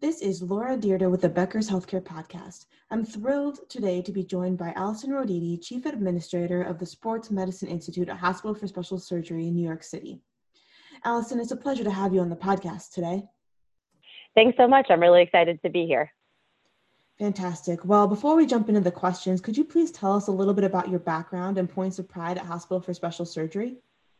This is Laura Dierda with the Becker's Healthcare Podcast. I'm thrilled today to be joined by Allison Roditi, Chief Administrator of the Sports Medicine Institute at Hospital for Special Surgery in New York City. Allison, it's a pleasure to have you on the podcast today. Thanks so much. I'm really excited to be here. Fantastic. Well, before we jump into the questions, could you please tell us a little bit about your background and points of pride at Hospital for Special Surgery?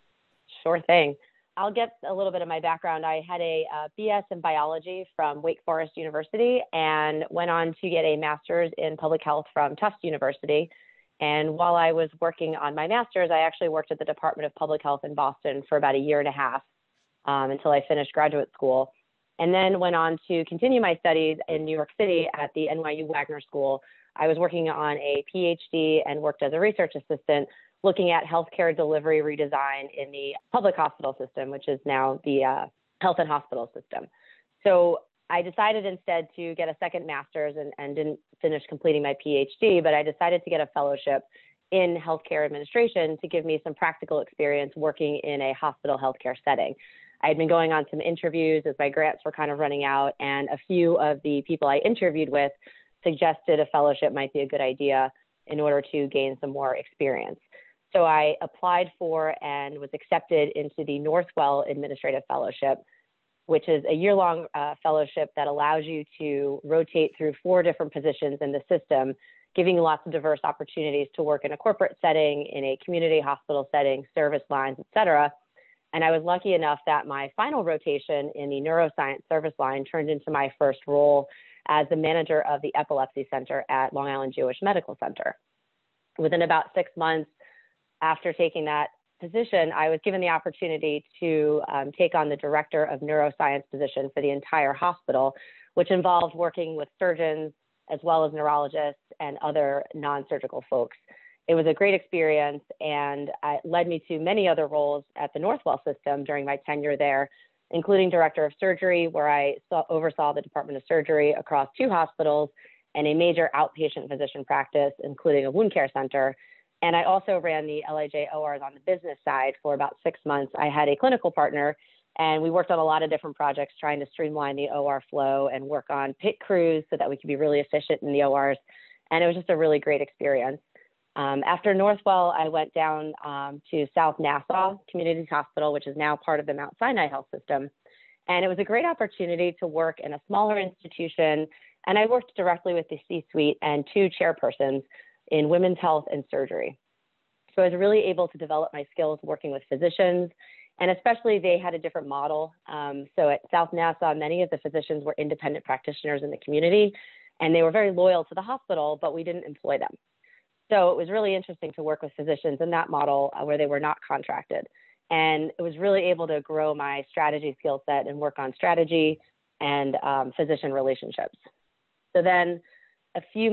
Sure thing. I'll get a little bit of my background. I had a BS in biology from Wake Forest University and went on to get a master's in public health from Tufts University. And while I was working on my master's, I actually worked at the Department of Public Health in Boston for about a year and a half until I finished graduate school. And then went on to continue my studies in New York City at the NYU Wagner School. I was working on a PhD and worked as a research assistant looking at healthcare delivery redesign in the public hospital system, which is now the health and hospital system. So I decided instead to get a second master's and didn't finish completing my PhD, but I decided to get a fellowship in healthcare administration to give me some practical experience working in a hospital healthcare setting. I had been going on some interviews as my grants were kind of running out, and a few of the people I interviewed with suggested a fellowship might be a good idea in order to gain some more experience. So I applied for and was accepted into the Northwell Administrative Fellowship, which is a year-long fellowship that allows you to rotate through 4 different positions in the system, giving you lots of diverse opportunities to work in a corporate setting, in a community hospital setting, service lines, et cetera. And I was lucky enough that my final rotation in the neuroscience service line turned into my first role as the manager of the Epilepsy Center at Long Island Jewish Medical Center. Within about 6 months after taking that position, I was given the opportunity to take on the director of neuroscience position for the entire hospital, which involved working with surgeons as well as neurologists and other non-surgical folks. It was a great experience, and it led me to many other roles at the Northwell system during my tenure there, including director of surgery, where I oversaw the Department of Surgery across 2 hospitals and a major outpatient physician practice, including a wound care center. And I also ran the LIJ ORs on the business side for about 6 months. I had a clinical partner, and we worked on a lot of different projects trying to streamline the OR flow and work on PICC crews so that we could be really efficient in the ORs. And it was just a really great experience. After Northwell, I went down to South Nassau Community Hospital, which is now part of the Mount Sinai Health System. And it was a great opportunity to work in a smaller institution. And I worked directly with the C-suite and 2 chairpersons in women's health and surgery. So I was really able to develop my skills working with physicians, and especially they had a different model. So at South Nassau, many of the physicians were independent practitioners in the community, and they were very loyal to the hospital, but we didn't employ them. So it was really interesting to work with physicians in that model where they were not contracted. And it was really able to grow my strategy skill set and work on strategy and physician relationships. So then a few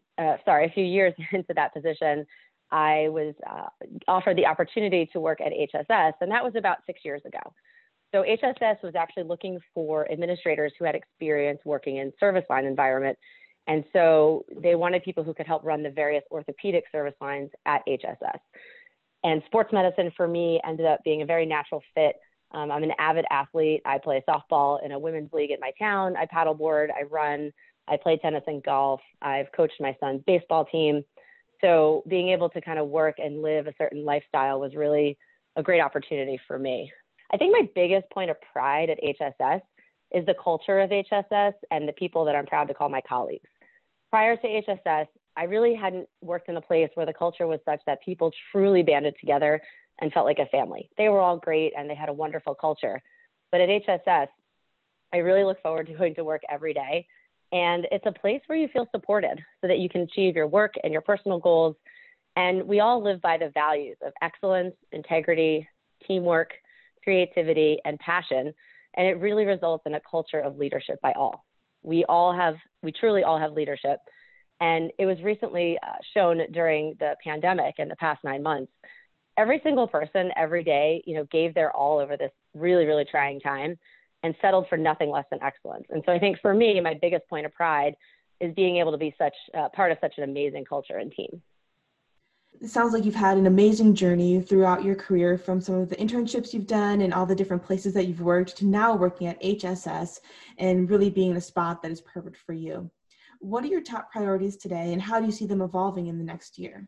years into that position, I was offered the opportunity to work at HSS, and that was about 6 years ago. So HSS was actually looking for administrators who had experience working in service line environment. And so they wanted people who could help run the various orthopedic service lines at HSS. And sports medicine for me ended up being a very natural fit. I'm an avid athlete. I play softball in a women's league at my town. I paddleboard, I run, I play tennis and golf. I've coached my son's baseball team. So being able to kind of work and live a certain lifestyle was really a great opportunity for me. I think my biggest point of pride at HSS is the culture of HSS and the people that I'm proud to call my colleagues. Prior to HSS, I really hadn't worked in a place where the culture was such that people truly banded together and felt like a family. They were all great and they had a wonderful culture. But at HSS, I really look forward to going to work every day. And it's a place where you feel supported so that you can achieve your work and your personal goals. And we all live by the values of excellence, integrity, teamwork, creativity, and passion. And it really results in a culture of leadership by all. We truly all have leadership. And it was recently shown during the pandemic in the past 9 months. Every single person every day, gave their all over this really, really trying time and settled for nothing less than excellence. And so I think for me, my biggest point of pride is being able to be part of such an amazing culture and team. It sounds like you've had an amazing journey throughout your career, from some of the internships you've done and all the different places that you've worked to now working at HSS and really being in a spot that is perfect for you. What are your top priorities today, and how do you see them evolving in the next year?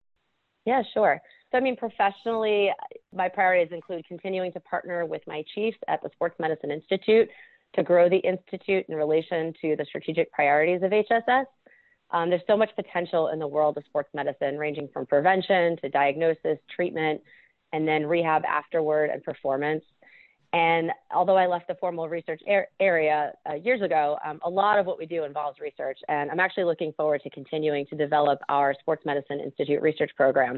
Yeah, sure. So, I mean, professionally, my priorities include continuing to partner with my chiefs at the Sports Medicine Institute to grow the Institute in relation to the strategic priorities of HSS. There's so much potential in the world of sports medicine, ranging from prevention to diagnosis, treatment, and then rehab afterward and performance. And although I left the formal research area years ago, a lot of what we do involves research. And I'm actually looking forward to continuing to develop our Sports Medicine Institute research program.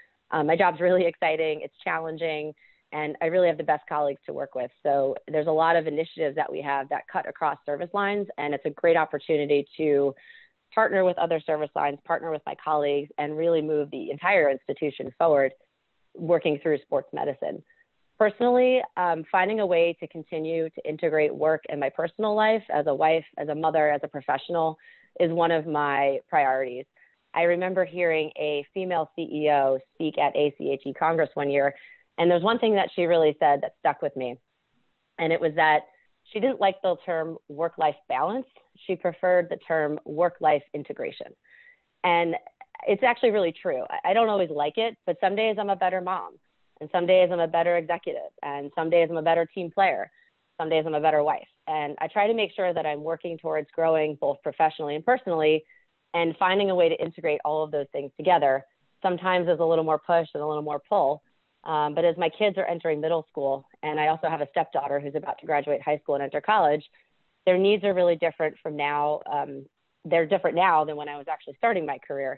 My job's really exciting, it's challenging, and I really have the best colleagues to work with. So there's a lot of initiatives that we have that cut across service lines, and it's a great opportunity to partner with other service lines, partner with my colleagues, and really move the entire institution forward, working through sports medicine. Personally, finding a way to continue to integrate work in my personal life as a wife, as a mother, as a professional is one of my priorities. I remember hearing a female CEO speak at ACHE Congress one year, and there's one thing that she really said that stuck with me. And it was that she didn't like the term work-life balance. She preferred the term work-life integration. And it's actually really true. I don't always like it, but some days I'm a better mom. And some days I'm a better executive. And some days I'm a better team player. Some days I'm a better wife. And I try to make sure that I'm working towards growing both professionally and personally, and finding a way to integrate all of those things together. Sometimes there's a little more push and a little more pull. But as my kids are entering middle school, and I also have a stepdaughter who's about to graduate high school and enter college, their needs are really different from now. They're different now than when I was actually starting my career.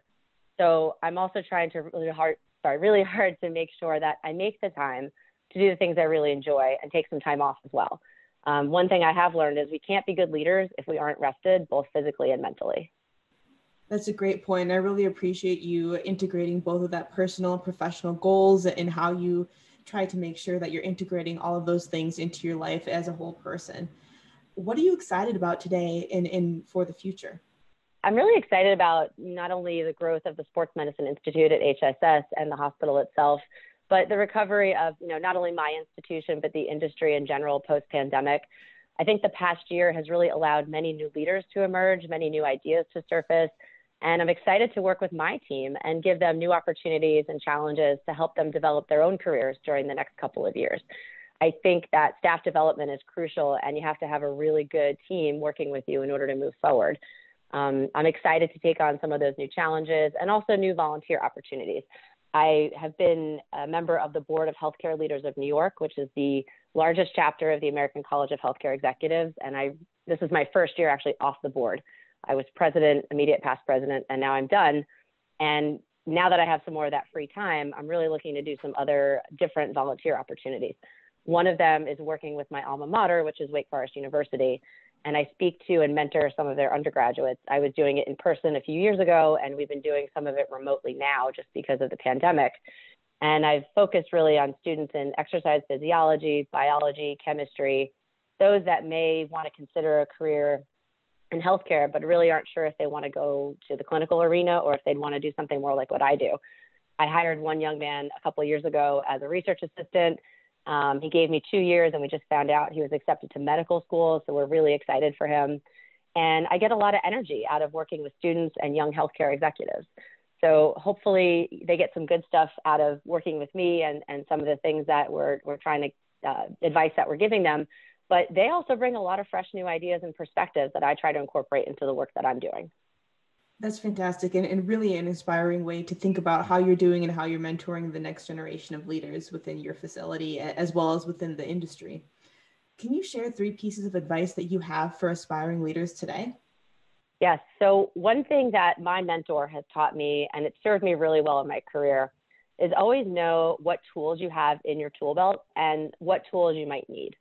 So I'm also trying to really hard to make sure that I make the time to do the things I really enjoy and take some time off as well. One thing I have learned is we can't be good leaders if we aren't rested, both physically and mentally. That's a great point. I really appreciate you integrating both of that personal and professional goals and how you try to make sure that you're integrating all of those things into your life as a whole person. What are you excited about today and for the future? I'm really excited about not only the growth of the Sports Medicine Institute at HSS and the hospital itself, but the recovery of, not only my institution, but the industry in general post-pandemic. I think the past year has really allowed many new leaders to emerge, many new ideas to surface, and I'm excited to work with my team and give them new opportunities and challenges to help them develop their own careers during the next couple of years. I think that staff development is crucial, and you have to have a really good team working with you in order to move forward. I'm excited to take on some of those new challenges and also new volunteer opportunities. I have been a member of the Board of Healthcare Leaders of New York, which is the largest chapter of the American College of Healthcare Executives, and this is my first year actually off the board. I was president, immediate past president, and now I'm done. And now that I have some more of that free time, I'm really looking to do some other different volunteer opportunities. One of them is working with my alma mater, which is Wake Forest University, and I speak to and mentor some of their undergraduates. I was doing it in person a few years ago, and we've been doing some of it remotely now just because of the pandemic. And I've focused really on students in exercise physiology, biology, chemistry, those that may want to consider a career in healthcare, but really aren't sure if they want to go to the clinical arena or if they'd want to do something more like what I do. I hired one young man a couple of years ago as a research assistant. He gave me 2 years, and we just found out he was accepted to medical school. So we're really excited for him. And I get a lot of energy out of working with students and young healthcare executives. So hopefully they get some good stuff out of working with me and some of the things that we're trying to, advice that we're giving them. But they also bring a lot of fresh new ideas and perspectives that I try to incorporate into the work that I'm doing. That's fantastic, and really an inspiring way to think about how you're doing and how you're mentoring the next generation of leaders within your facility as well as within the industry. Can you share 3 pieces of advice that you have for aspiring leaders today? Yes. So one thing that my mentor has taught me, and it served me really well in my career, is always know what tools you have in your tool belt and what tools you might need.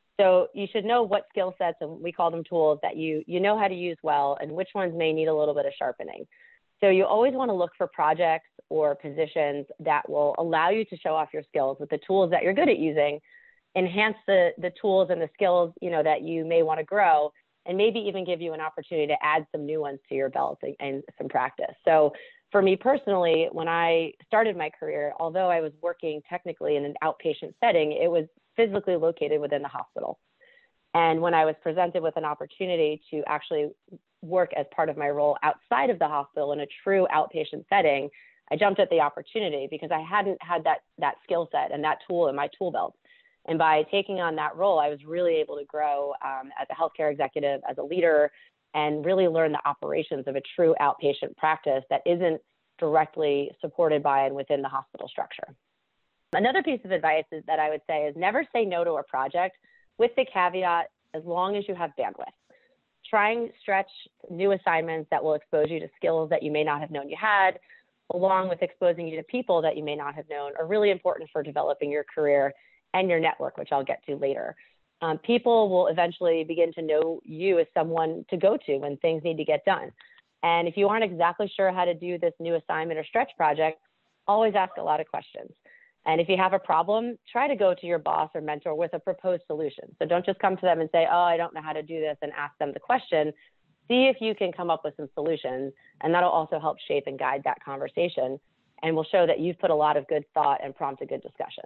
So you should know what skill sets, and we call them tools, that you know how to use well, and which ones may need a little bit of sharpening. So you always want to look for projects or positions that will allow you to show off your skills with the tools that you're good at using, enhance the tools and the skills that you may want to grow, and maybe even give you an opportunity to add some new ones to your belt and some practice. So For me personally, when I started my career, although I was working technically in an outpatient setting, it was physically located within the hospital. And when I was presented with an opportunity to actually work as part of my role outside of the hospital in a true outpatient setting, I jumped at the opportunity because I hadn't had that skill set and that tool in my tool belt. And by taking on that role, I was really able to grow as a healthcare executive, as a leader, and really learn the operations of a true outpatient practice that isn't directly supported by and within the hospital structure. Another piece of advice that I would say is never say no to a project, with the caveat, as long as you have bandwidth. Try and stretch new assignments that will expose you to skills that you may not have known you had, along with exposing you to people that you may not have known, are really important for developing your career and your network, which I'll get to later. People will eventually begin to know you as someone to go to when things need to get done. And if you aren't exactly sure how to do this new assignment or stretch project, always ask a lot of questions. And if you have a problem, try to go to your boss or mentor with a proposed solution. So don't just come to them and say, oh, I don't know how to do this, and ask them the question. See if you can come up with some solutions, and that'll also help shape and guide that conversation, and will show that you've put a lot of good thought and prompt a good discussion.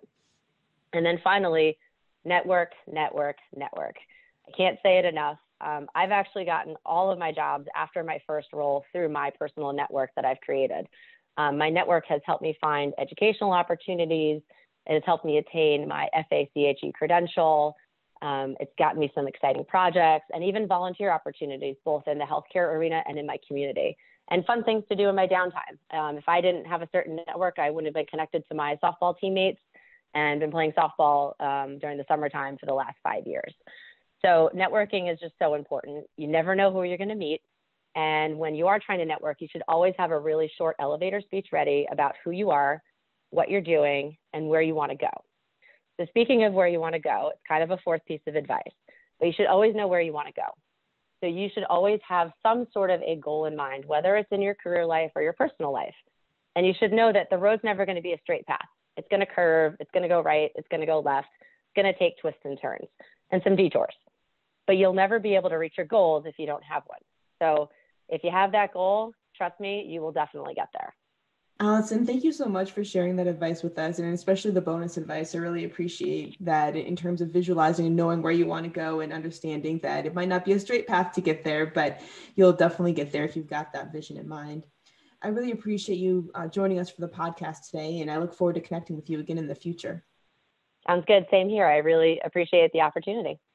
And then finally, network, network, network. I can't say it enough. I've actually gotten all of my jobs after my first role through my personal network that I've created. My network has helped me find educational opportunities. It has helped me attain my FACHE credential. It's gotten me some exciting projects and even volunteer opportunities, both in the healthcare arena and in my community, and fun things to do in my downtime. If I didn't have a certain network, I wouldn't have been connected to my softball teammates and been playing softball during the summertime for the last 5 years. So networking is just so important. You never know who you're going to meet. And when you are trying to network, you should always have a really short elevator speech ready about who you are, what you're doing, and where you want to go. So speaking of where you want to go, it's kind of a fourth piece of advice, but you should always know where you want to go. So you should always have some sort of a goal in mind, whether it's in your career life or your personal life. And you should know that the road's never going to be a straight path. It's going to curve, it's going to go right, it's going to go left, it's going to take twists and turns and some detours. But you'll never be able to reach your goals if you don't have one. So if you have that goal, trust me, you will definitely get there. Allison, thank you so much for sharing that advice with us, and especially the bonus advice. I really appreciate that in terms of visualizing and knowing where you want to go and understanding that it might not be a straight path to get there, but you'll definitely get there if you've got that vision in mind. I really appreciate you joining us for the podcast today, and I look forward to connecting with you again in the future. Sounds good. Same here. I really appreciate the opportunity.